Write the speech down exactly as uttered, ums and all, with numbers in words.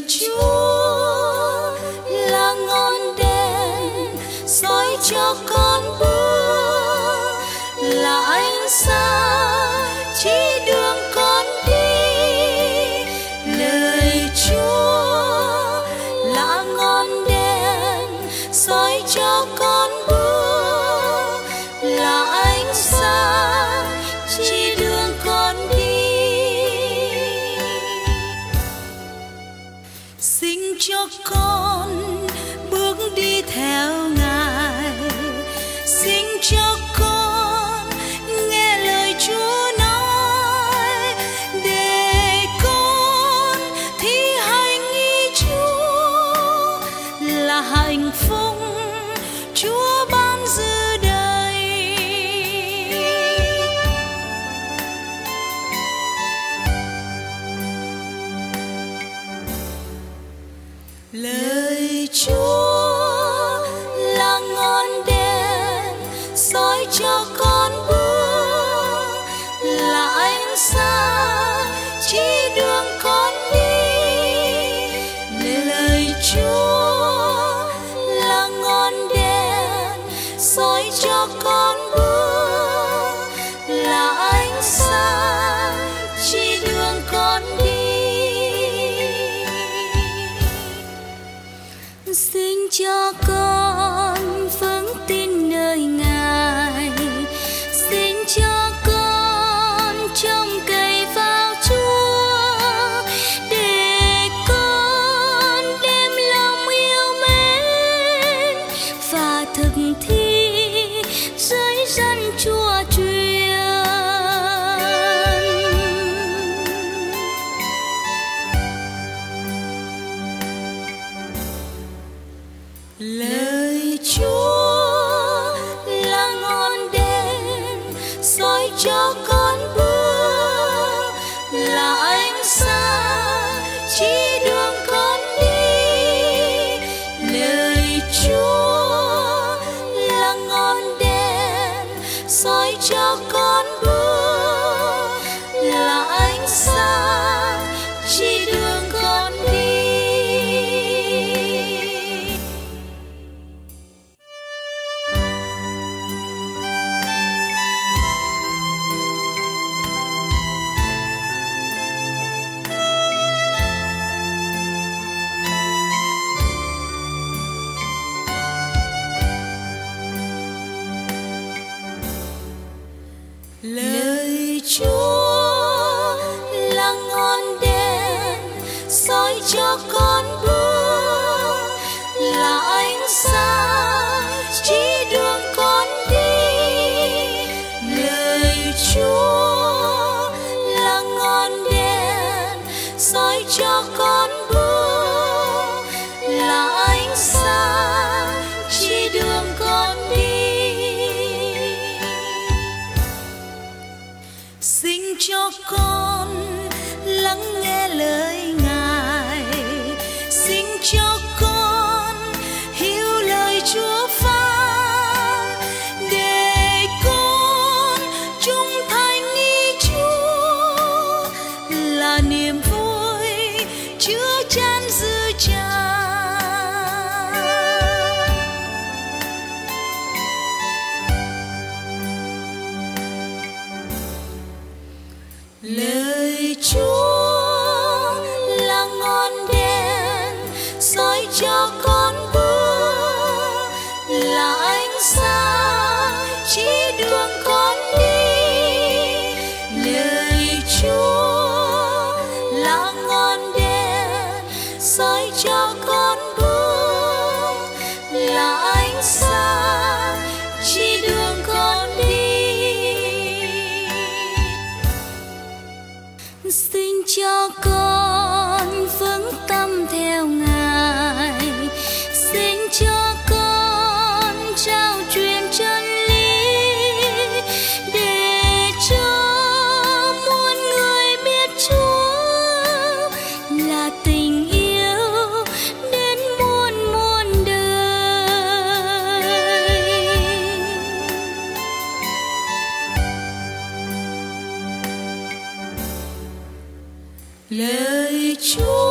Chúa là ngọn đèn soi cho con bước, là ánh sáng chỉ đường con đi. Lời Chúa là ngọn đèn soi cho con bước, là ánh sáng chỉ đường con đi. Xin cho con bước đi theo Ngài, xin cho con nghe lời Chúa nói, để con thi hành ý Chúa là hạnh phúc Chúa ban dư đời. Lời Chúa là ngọn đèn soi cho con bước, là ánh sáng chỉ đường con đi. Lời Chúa là ngọn đèn soi cho con bước, là ánh sáng chỉ đường con đi. Xin cho con vững tin nơi Ngài, xin cho con trông cậy vào Chúa, để con đem lòng yêu mến và thực thi dưới dân Chúa truyền. Lời Chúa là ngọn đèn soi cho con bước, là ánh sáng chỉ đường con đi. Lời Chúa là ngọn đèn soi cho con bước, là ánh sáng chỉ đường con đi. Lời Chúa là ngọn đèn soi cho con bước, là ánh sáng chỉ đường con đi. Lời Chúa là ngọn đèn soi cho con bước, là ánh sáng chỉ đường con đi. Xin cho con lắng nghe lời Ngài, xin cho con hiểu lời Chúa phán, để con trung thành ý Chúa là niềm vui chứa chan dư tràn. Lời Chúa là ngọn đèn soi cho con bước, là ánh sáng chỉ đường con đi. Lời Chúa là ngọn đèn soi cho con bước, là ánh sáng chỉ đường con đi. Xin cho con vững tâm theo Ngài, xin cho con trao truyền chân lý, để cho muôn người biết Chúa là tình yêu đến muôn muôn đời. Lời Chúa